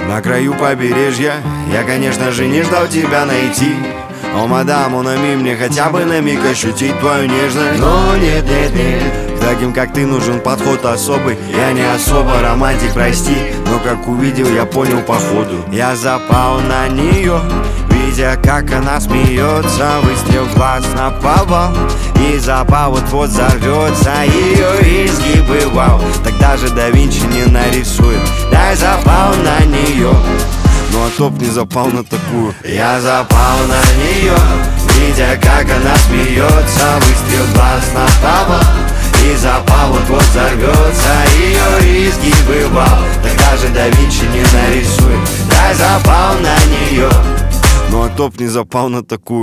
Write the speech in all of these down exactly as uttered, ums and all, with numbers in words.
На краю побережья я, конечно же, не ждал тебя найти. О, мадам, унами мне хотя бы на миг ощутить твою нежность. Но нет, нет, нет, к таким как ты нужен подход особый. Я не особо романтик, прости, но как увидел, я понял по ходу. Я запал на нее, видя, как она смеется. Выстрел в глаз наповал, и запал вот-вот взорвется. Ее изгибы, вау, так даже да Винчи не нарисует. Я запал на нее, ну а топ не запал на такую. Я запал на нее, видя, как она смеется. Выстрел в глаз наповал, и запал вот-вот взорвется. Ее изгибы, вау, так даже да Винчи не нарисует. Я запал на нее, ну а топ не запал на такую.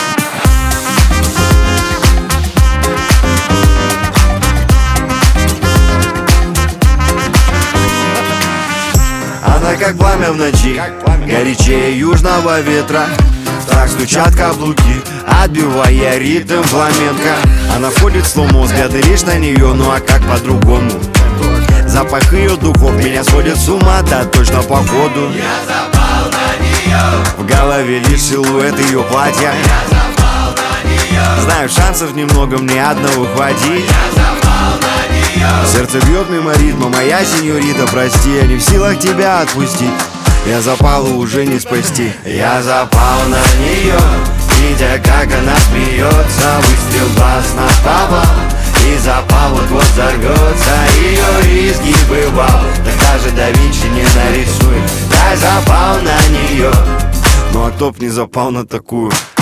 Она как пламя в ночи, горячее южного ветра. Так стучат каблуки, отбивая ритм фламенко. Она входит в слоумо, взгляды лишь на нее, ну а как по-другому? Запах ее духов меня сводит с ума, да точно по ходу. Я запал на нее, в голове лишь силуэт ее платья. я запал на нее, знаю, шансов немного, мне одного хватит. я запал на нее. Сердце бьет мимо ритма, моя сеньорита, прости, я не в силах тебя отпустить. Я запала уже не спасти. Я запал на нее, видя, как она смеется. Выстрел в глаз наповал, и запал вот-вот взорвется. Ее изгибы, вау, так даже да Винчи не нарисует. Я запал на нее, ну а топ не запал на такую.